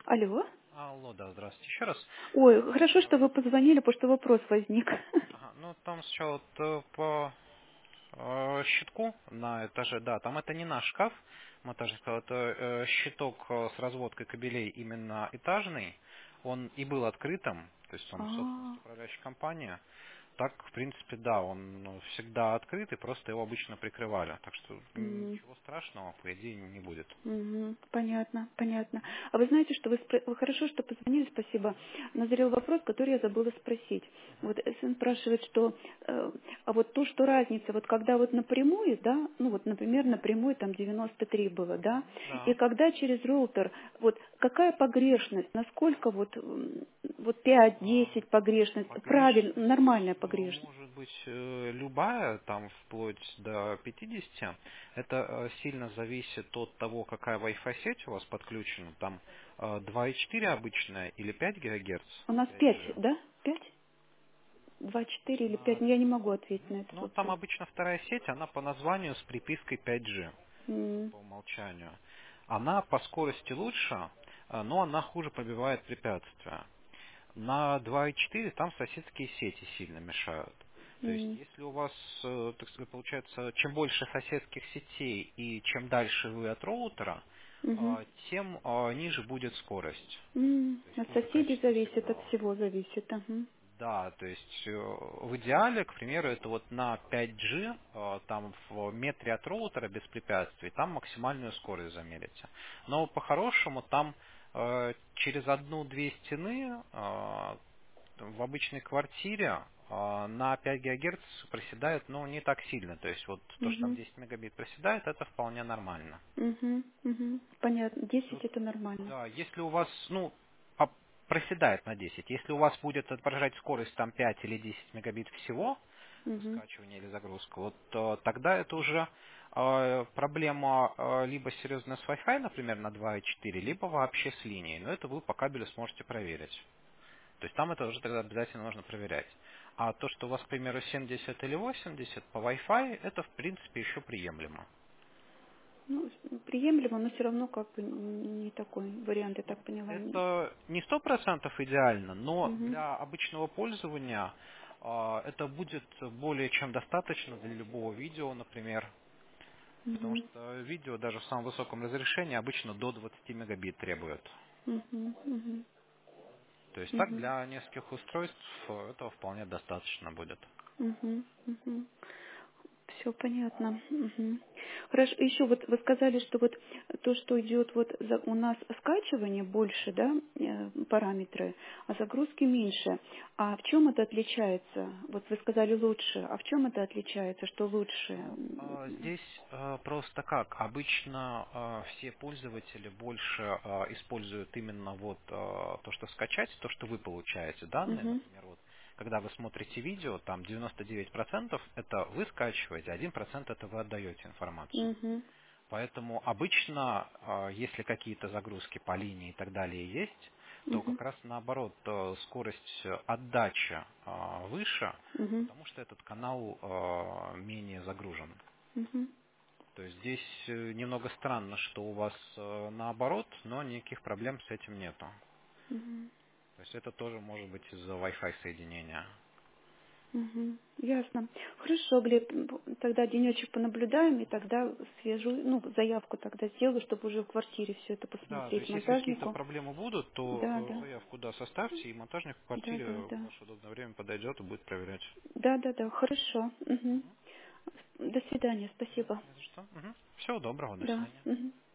Алло. Алло, да, здравствуйте еще раз. Ой, хорошо, что вы позвонили, потому что вопрос возник. Ага, ну там сначала по щитку на этаже, да, там это не наш шкаф монтажный, это щиток с разводкой кабелей именно этажный. Он и был открытым, то есть он А, собственность управляющей компании. Так, в принципе, да, он всегда открытый, просто его обычно прикрывали. Так что м, ничего страшного, по идее, не будет. понятно, понятно. А вы знаете, что вы хорошо, что позвонили, спасибо. Назрел вопрос, который я забыла спросить. Вот сын спрашивает, что а вот то, что разница, вот когда вот напрямую, да, ну вот, например, напрямую там 93 было, да, и Да. когда через роутер, вот какая погрешность, насколько вот, вот 5-10 погрешность, правильно, Погрешность нормальная погрешность. может быть любая, там вплоть до 50. Это сильно зависит от того, какая Wi-Fi сеть у вас подключена. Там 2,4 обычная или 5 ГГц У нас 5, 5G. да? 5, 2, 4 или 5? А, Я не могу ответить на этот Ну, там вопрос. обычно вторая сеть, она по названию с припиской 5G М, по умолчанию. Она по скорости лучше, но она хуже пробивает препятствия. На 2,4 там соседские сети сильно мешают. То есть, м, если у вас, так сказать, получается, чем больше соседских сетей и чем дальше вы от роутера, мгм. тем ниже будет скорость, то есть От хуже соседей качество зависит, от сигнала. всего зависит. Ага. Да, то есть в идеале, к примеру, это вот на 5G, там в метре от роутера без препятствий, там максимальную скорость замерите. Но по-хорошему там через одну-две стены в обычной квартире на 5 ГГц проседает, ну, не так сильно. То есть вот то, что там Мгм. 10 мегабит проседает, это вполне нормально. Мгм. Мгм. Понятно. 10 Тут, это нормально. да, если у вас, ну, проседает на 10. Если у вас будет отображать скорость там 5 или 10 мегабит всего, Мгм. скачивание или загрузка, вот тогда это уже проблема либо серьезная с Wi-Fi, например, на 2.4, либо вообще с линией. Но это вы по кабелю сможете проверить. То есть там это уже тогда обязательно нужно проверять. А то, что у вас, к примеру, 70 или 80 по Wi-Fi, это в принципе еще приемлемо. Ну, приемлемо, но все равно как бы не такой вариант, я так поняла. Это не 100% идеально, но Мгм. для обычного пользования это будет более чем достаточно для любого видео, например. Потому Мгм. что видео даже в самом высоком разрешении обычно до 20 мегабит требует. Мгм. Мгм. То есть так Мгм. для нескольких устройств этого вполне достаточно будет. Мгм. Мгм. Все понятно. Мгм. Хорошо. Еще вот вы сказали, что вот то, что идет вот у нас скачивание больше, да, параметры, а загрузки меньше. А в чем это отличается? Вот вы сказали лучше. А в чем это отличается, что лучше? Ну, здесь просто как. Обычно все пользователи больше используют именно вот то, что скачать, то, что вы получаете данные. Мгм. Например, вот когда вы смотрите видео, там 99% это вы скачиваете, 1% это вы отдаете информацию. Мгм. Поэтому обычно, если какие-то загрузки по линии и так далее есть, то Мгм. как раз наоборот скорость отдачи выше, Мгм. потому что этот канал менее загружен. Мгм. То есть здесь немного странно, что у вас наоборот, но никаких проблем с этим нету. Мгм. То есть это тоже может быть из-за Wi-Fi соединения. Мгм. Ясно. Хорошо, Глеб, тогда денечек понаблюдаем, и тогда свяжу, ну, заявку тогда сделаю, чтобы уже в квартире все это Да, то посмотреть есть если какие-то монтажнику. проблемы будут, то Да, да, заявку да, составьте, и монтажник в да, квартире да, в да. ваше удобное время подойдет и будет проверять. Да, да, да, хорошо. Мгм. До свидания, спасибо. Не за что. Всего доброго, до Да. свидания. Мгм.